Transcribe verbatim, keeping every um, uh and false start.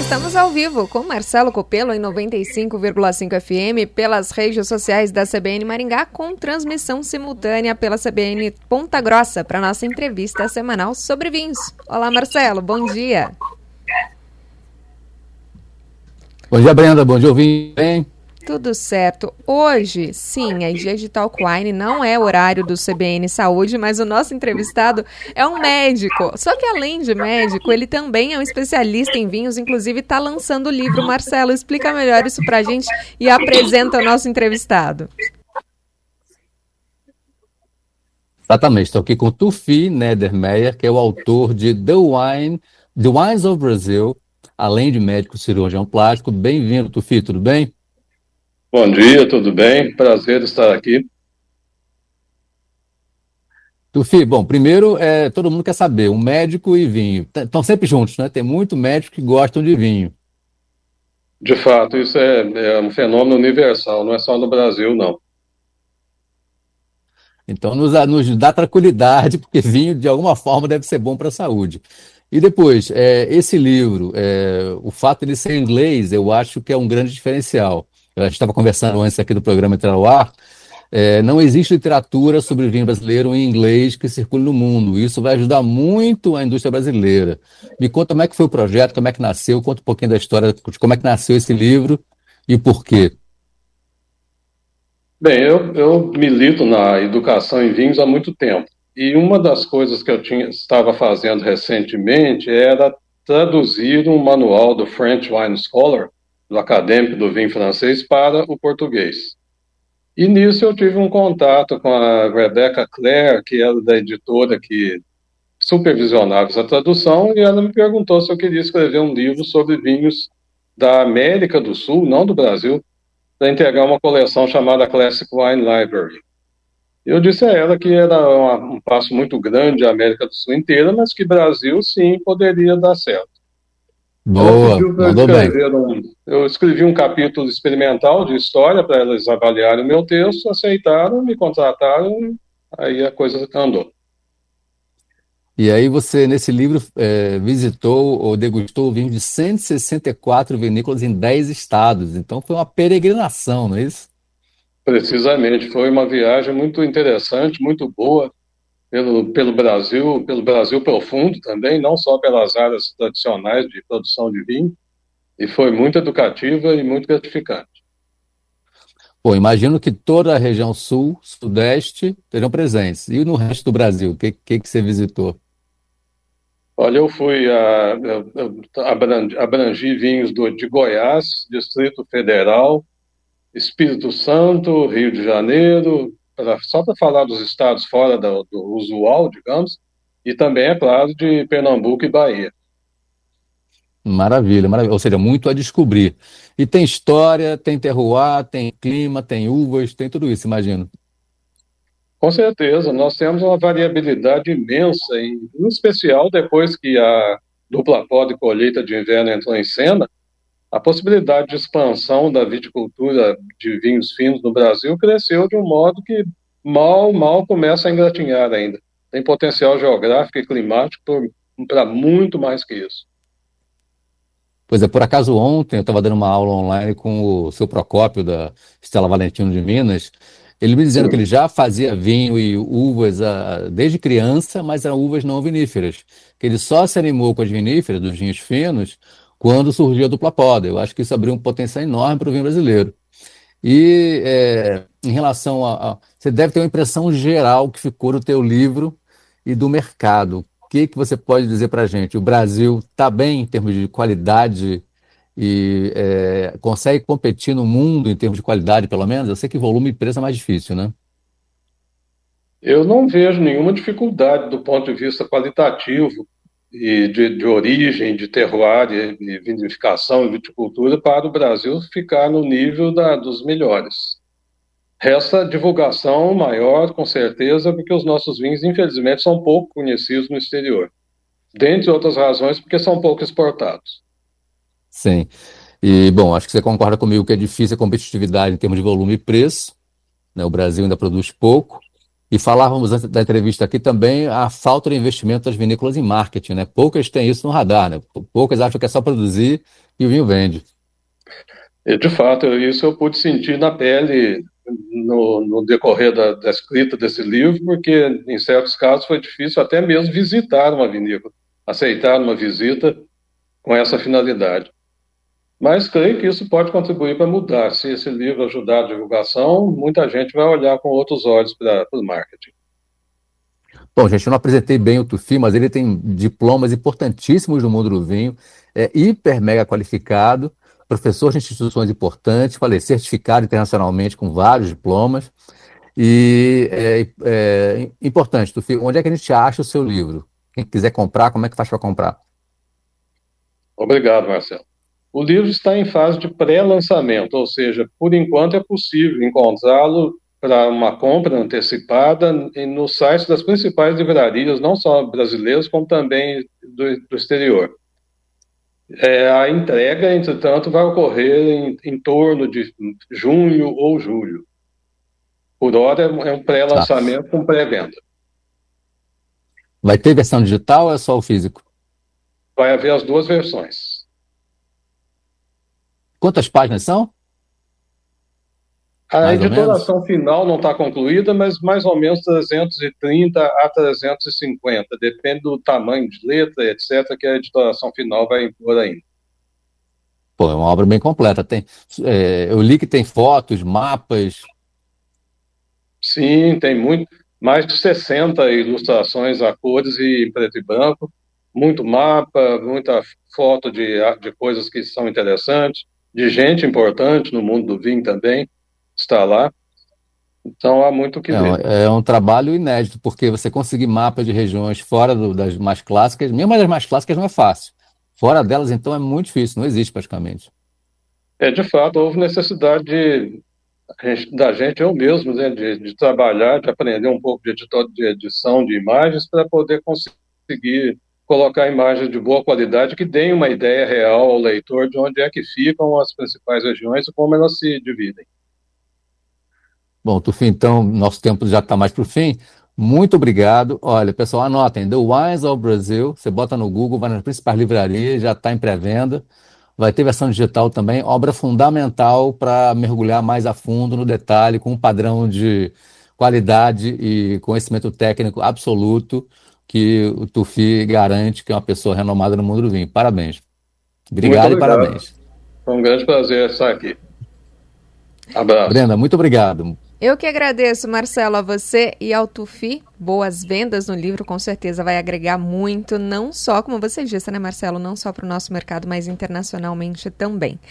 Estamos ao vivo com Marcelo Copelo em noventa e cinco vírgula cinco F M, pelas redes sociais da C B N Maringá, com transmissão simultânea pela C B N Ponta Grossa, para nossa entrevista semanal sobre vinhos. Olá, Marcelo, bom dia. Bom dia, Brenda, bom dia, ouvinte. Bem? Tudo certo. Hoje, sim, é dia de Talk Wine, não é horário do C B N Saúde, mas o nosso entrevistado é um médico. Só que além de médico, ele também é um especialista em vinhos, inclusive está lançando o livro. Marcelo, explica melhor isso pra gente e apresenta o nosso entrevistado. Exatamente, estou aqui com o Tufi Nedermeyer, que é o autor de The Wine, The Wines of Brazil, além de médico cirurgião plástico. Bem-vindo, Tufi, tudo bem? Bom dia, tudo bem? Prazer estar aqui. Tufi, bom, primeiro, é, todo mundo quer saber, um médico e vinho, estão sempre juntos, né? Tem muito médico que gostam de vinho. De fato, isso é, é um fenômeno universal, não é só no Brasil, não. Então, nos, nos dá tranquilidade, porque vinho, de alguma forma, deve ser bom para a saúde. E depois, é, esse livro, é, o fato de ele ser em inglês, eu acho que é um grande diferencial. A gente estava conversando antes aqui do programa entrar no ar, é, não existe literatura sobre vinho brasileiro em inglês que circule no mundo. Isso vai ajudar muito a indústria brasileira. Me conta como é que foi o projeto, como é que nasceu, conta um pouquinho da história de como é que nasceu esse livro e por quê. Bem, eu, eu milito na educação em vinhos há muito tempo. E uma das coisas que eu tinha, estava fazendo recentemente era traduzir um manual do French Wine Scholar, do acadêmico do vinho francês, para o português. E nisso eu tive um contato com a Rebecca Clare, que era da editora que supervisionava essa tradução, e ela me perguntou se eu queria escrever um livro sobre vinhos da América do Sul, não do Brasil, para integrar uma coleção chamada Classic Wine Library. Eu disse a ela que era uma, um passo muito grande a América do Sul inteira, mas que Brasil, sim, poderia dar certo. Boa, mandou bem. Um, eu escrevi um capítulo experimental de história para elas avaliarem o meu texto, aceitaram, me contrataram, aí a coisa andou. E aí você, nesse livro, é, visitou ou degustou vinho de cento e sessenta e quatro vinícolas em dez estados. Então foi uma peregrinação, não é isso? Precisamente, foi uma viagem muito interessante, muito boa, pelo, pelo Brasil, pelo Brasil profundo também, não só pelas áreas tradicionais de produção de vinho, e foi muito educativa e muito gratificante. Pô, imagino que toda a região sul, sudeste, estejam presentes. E no resto do Brasil, o que, que, que você visitou? Olha, eu fui a, a abrangi, abrangi vinhos do, de Goiás, Distrito Federal, Espírito Santo, Rio de Janeiro, pra, só para falar dos estados fora do, do usual, digamos, e também, é claro, de Pernambuco e Bahia. Maravilha, maravilha. Ou seja, muito a descobrir. E tem história, tem terroir, tem clima, tem uvas, tem tudo isso, imagino. Com certeza, nós temos uma variabilidade imensa, em, em especial depois que a dupla poda e colheita de inverno entrou em cena, a possibilidade de expansão da viticultura de vinhos finos no Brasil cresceu de um modo que mal, mal começa a engatinhar ainda. Tem potencial geográfico e climático para muito mais que isso. Pois é, por acaso ontem eu estava dando uma aula online com o seu Procópio, da Stella Valentino de Minas, ele me dizendo Sim. que ele já fazia vinho e uvas a, desde criança, mas eram uvas não viníferas, que ele só se animou com as viníferas, dos vinhos finos, quando surgiu a dupla poda. Eu acho que isso abriu um potencial enorme para o vinho brasileiro. E é, em relação a, a... Você deve ter uma impressão geral que ficou no teu livro e do mercado. O que, que você pode dizer para a gente? O Brasil está bem em termos de qualidade e é, consegue competir no mundo em termos de qualidade, pelo menos? Eu sei que volume e preço é mais difícil, né? Eu não vejo nenhuma dificuldade do ponto de vista qualitativo e de, de origem, de terroir, de, de vinificação e viticultura para o Brasil ficar no nível da, dos melhores. Resta divulgação maior, com certeza, porque os nossos vinhos, infelizmente, são pouco conhecidos no exterior. Dentre outras razões, porque são pouco exportados. Sim. E, bom, acho que você concorda comigo que é difícil a competitividade em termos de volume e preço, né? O Brasil ainda produz pouco. E falávamos antes da entrevista aqui também a falta de investimento das vinícolas em marketing, né? Poucas têm isso no radar, né? Poucas acham que é só produzir e o vinho vende. E, de fato, isso eu pude sentir na pele no, no decorrer da, da escrita desse livro, porque em certos casos foi difícil até mesmo visitar uma vinícola, aceitar uma visita com essa finalidade. Mas creio que isso pode contribuir para mudar. Se esse livro ajudar a divulgação, muita gente vai olhar com outros olhos para o marketing. Bom, gente, eu não apresentei bem o Tufi, mas ele tem diplomas importantíssimos no mundo do vinho, é hiper mega qualificado, professor de instituições importantes, falei, certificado internacionalmente com vários diplomas. E é, é importante, Tufi, onde é que a gente acha o seu livro? Quem quiser comprar, como é que faz para comprar? Obrigado, Marcelo. O livro está em fase de pré-lançamento, ou seja, por enquanto é possível encontrá-lo para uma compra antecipada no site das principais livrarias, não só brasileiras, como também do, do exterior. É, a entrega, entretanto, vai ocorrer em, em torno de junho ou julho. Por hora, é um pré-lançamento tá. com pré-venda. Vai ter versão digital ou é só o físico? Vai haver as duas versões. Quantas páginas são? A mais editoração final não está concluída, mas mais ou menos trezentos e trinta a trezentos e cinquenta, depende do tamanho de letra, etcétera, que a editoração final vai impor ainda. Pô, é uma obra bem completa. Tem, é, eu li que tem fotos, mapas. Sim, tem muito, mais de sessenta ilustrações a cores e em preto e branco, muito mapa, muita foto de, de coisas que são interessantes, de gente importante no mundo do vinho também, está lá. Então há muito o que é, ver. É um trabalho inédito, porque você conseguir mapas de regiões fora do, das mais clássicas, mesmo as mais clássicas não é fácil. Fora delas, então, é muito difícil, não existe praticamente. É, de fato, houve necessidade de, da gente, eu mesmo, né, de, de trabalhar, de aprender um pouco de, editor, de edição de imagens para poder conseguir colocar imagens de boa qualidade que deem uma ideia real ao leitor de onde é que ficam as principais regiões e como elas se dividem. Bom, Tufi, então, nosso tempo já está mais para o fim. Muito obrigado. Olha, pessoal, anotem, The Wines of Brazil, você bota no Google, vai nas principais livrarias, já está em pré-venda. Vai ter versão digital também, obra fundamental para mergulhar mais a fundo no detalhe, com um padrão de qualidade e conhecimento técnico absoluto que o Tufi garante que é uma pessoa renomada no mundo do vinho. Parabéns. Obrigado, obrigado. E parabéns. Foi um grande prazer estar aqui. Abraço. Brenda, muito obrigado. Eu que agradeço, Marcelo, a você e ao Tufi. Boas vendas no livro, com certeza vai agregar muito, não só, como você disse, né, Marcelo, não só para o nosso mercado, mas internacionalmente também.